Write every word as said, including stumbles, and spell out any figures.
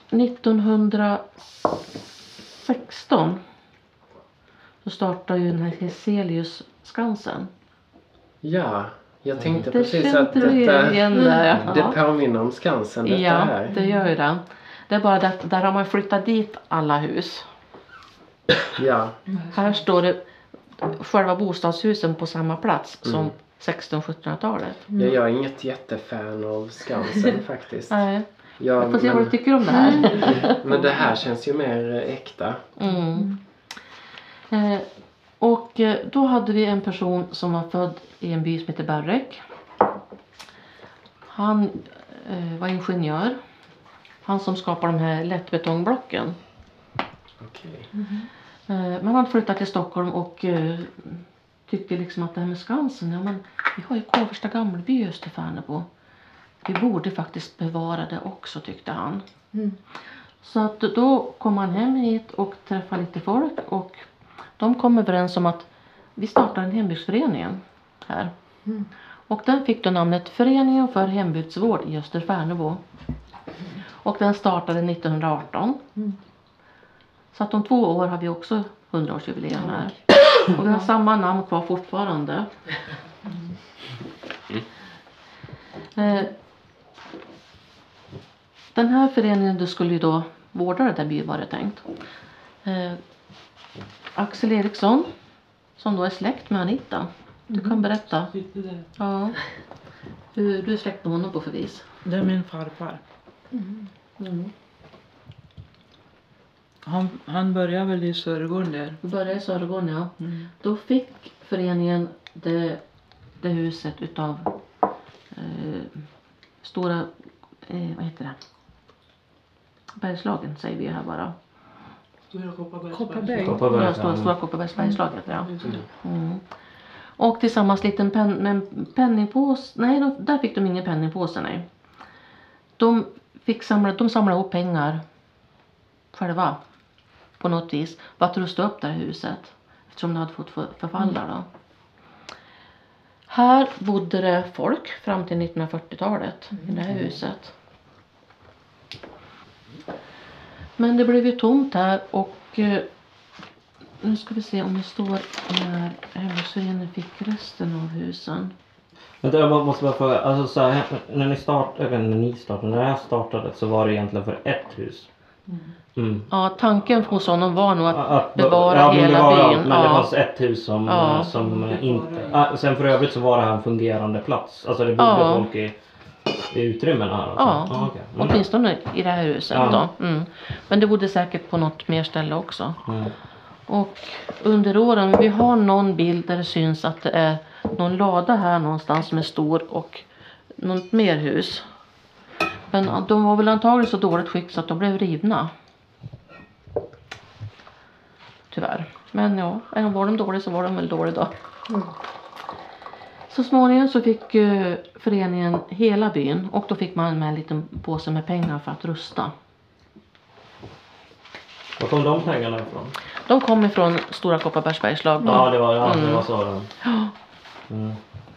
nittonhundrasexton så startade ju den här Heselius Skansen. Ja, jag tänkte Det precis att kände du detta, igen där, ja. det påminner om Skansen detta Ja, här. det gör ju det. Det är bara det att där har man flyttat dit alla hus. Ja. Här står det själva bostadshusen på samma plats Mm. som sexton-sjuttonhundratalet. Ja, jag är inget jättefan av Skansen faktiskt. Nej, Ja, jag får se men, vad du tycker om det här. men det här känns ju mer eh, äkta. Mm. Eh, och eh, då hade vi en person som var född i en by som heter Berrek. Han eh, var ingenjör. Han som skapade de här lättbetongblocken. Okej. Eh, men han flyttade till Stockholm och eh, tyckte liksom att det här med Skansen, ja men vi har ju Kåversta gammelby i Österfärnebo. Vi borde faktiskt bevara det också, tyckte han. Mm. Så att då kom han hem hit och träffade lite folk och de kom överens om att vi startar en hembygdsförening här. Mm. Och den fick då namnet Föreningen för hembygdsvård i Österfärnebo. Och den startade nittonhundraarton. Mm. Så att om två år har vi också hundraårsjubileum här. Och vi har samma namn kvar fortfarande. Eh, den här föreningen då skulle ju då vårda det där byn, var det tänkt. Eh, Axel Eriksson, som då är släkt med Anita. Du kan berätta. Sitter där. Ja. Hur du är släkt med honom på för vis. Det är min farfar. Mm. Han, han började väl i Sörgården där. Vi började i Sörgården, ja. Mm. Då fick föreningen det, det huset utav eh, stora, eh, vad heter det? Bergslagen säger vi här bara. Stora Kopparbergs Kopparberg. Kopparberg. Ja, stora, stora Kopparbergsbergslaget, ja. Just det. Mm. Och tillsammans liten pen, men penningpåse, nej de, där fick de ingen penningpåse, nej. De fick samla, de samlade ihop pengar själva på något vis för att rusta upp det här huset eftersom det hade fått för, förfalla då. Här bodde det folk fram till nittonhundrafyrtiotalet i det här huset. Men det blev ju tomt här och eh, nu ska vi se om det står när hembygdsföreningen fick resten av husen. Men jag måste bara fråga, alltså så här, när ni startade, eller när ni startade, när det här startade så var det egentligen för ett hus. Mm. Ja, tanken hos honom var nog att Att bevara ja, men hela bevara, byn. Men det Ja. fanns ett hus som, Ja. som inte... Ah, sen för övrigt så var det här en fungerande plats. Alltså det bodde Ja. folk i, i utrymmena här. Alltså. Ja, Ah, okay. mm. åtminstone i det här huset Ja. då. Mm. Men det bodde säkert på något mer ställe också. Mm. Och under åren, vi har någon bild där det syns att det är någon lada här någonstans som är stor och något mer hus. Men de var väl antagligen så dåligt skick så att de blev rivna. Tyvärr. Men ja, var de dåliga så var de väl dåliga då. Mm. Så småningom så fick uh, föreningen hela byn och då fick man med en liten påse med pengar för att rusta. Var kom de pengarna ifrån? De kom ifrån Stora Kopparbergsbergslag då. Ja, det var, ja, det Mm. var så. Då. Ja. Mm.